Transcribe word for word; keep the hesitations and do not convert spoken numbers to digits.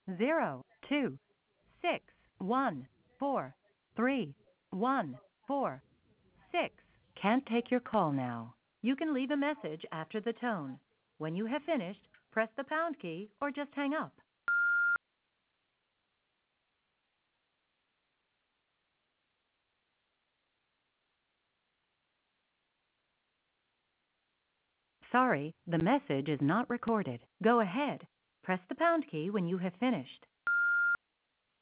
zero two six one four three one four six. Can't take your call now. You can leave a message after the tone. When you have finished, press the pound key or just hang up. Sorry, the message is not recorded. Go ahead. Press the pound key when you have finished.